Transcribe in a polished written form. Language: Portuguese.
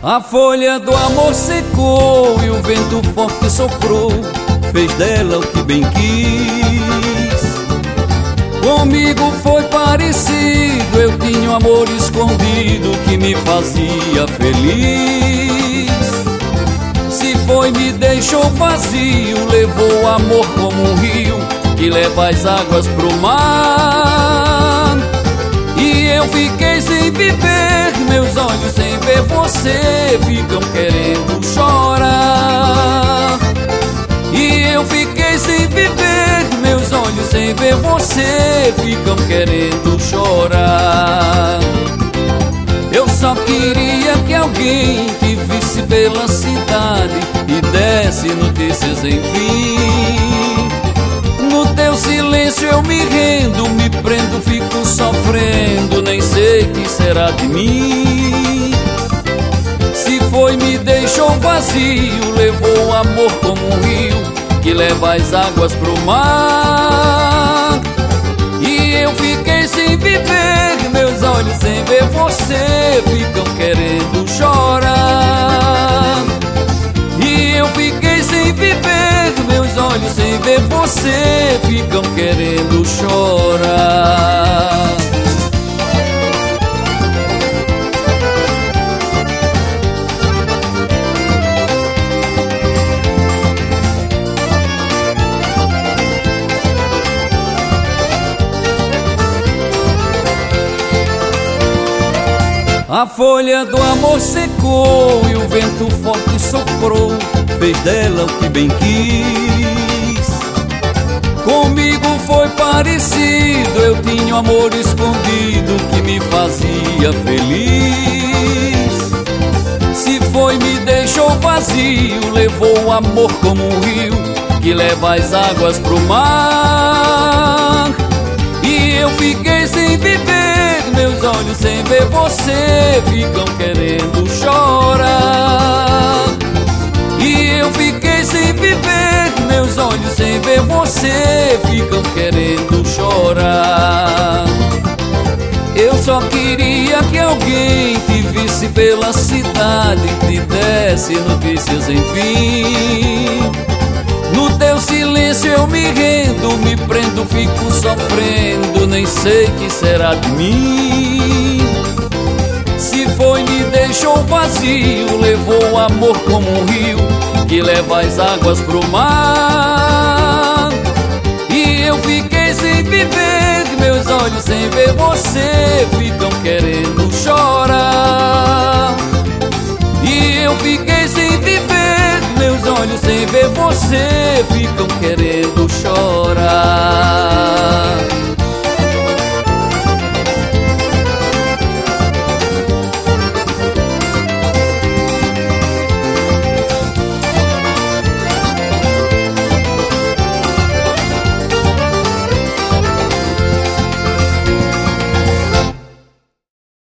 A folha do amor secou e o vento forte soprou, fez dela o que bem quis. Comigo foi parecido, eu tinha um amor escondido que me fazia feliz. Se foi, me deixou vazio, levou o amor como um rio que leva as águas pro mar. E eu fiquei sem viver, meus olhos sem ver você ficam querendo chorar. E eu fiquei sem viver, meus olhos sem ver você ficam querendo chorar. Eu só queria que alguém te visse pela cidade e desse notícias enfim. No teu silêncio eu me rendo, me prendo, fico sofrendo, nem sei que será de mim. Se foi, me deixou vazio, levou o amor como um rio que leva as águas pro mar. E eu fiquei sem viver, meus olhos sem ver você ficam querendo chorar. E eu fiquei sem viver, meus olhos sem ver você ficam querendo chorar. A folha do amor secou e o vento forte soprou, fez dela o que bem quis. Comigo foi parecido, eu tinha um amor escondido que me fazia feliz. Se foi, me deixou vazio, levou o amor como um rio que leva as águas pro mar. E eu fiquei sem viver, meus olhos sem ver você ficam querendo chorar. E eu fiquei sem viver, meus olhos sem ver você ficam querendo chorar. Eu só queria que alguém te visse pela cidade e te desse notícias enfim. No teu silêncio eu me rendo, me prendo, fico sofrendo, nem sei que será de mim. Se foi, me deixou vazio, levou o amor como um rio que leva as águas pro mar. E eu fiquei sem viver, meus olhos sem ver você ficam querendo chorar. E eu fiquei sem viver, meus olhos sem ver você ficam querendo chorar.